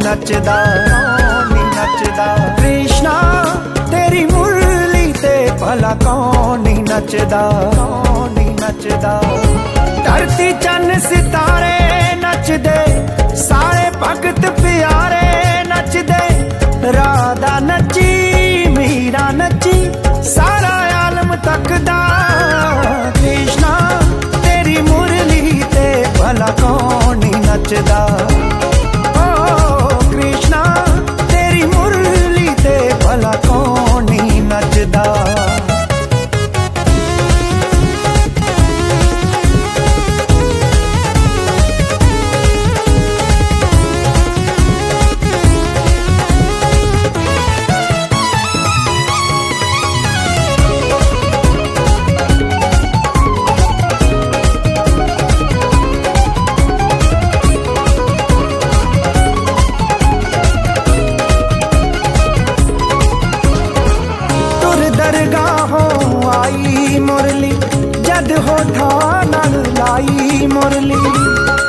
नचदा, कौन नी नचदा। कृष्णा तेरी मुरली ते भला कौन नी नचदा, कौन नी नचदा। धरती चन्न सितारे नचदे, सारे भगत प्यारे नचदे। राधा नची मीरा नची, सारा आलम तकदा। कृष्णा तेरी मुरली ते भला कौन नी नचदा। ओ कृष्णा तेरी मुरली ते भला कौन नी नचदा। आई मुरली जद होठा नाल लाई मुरली।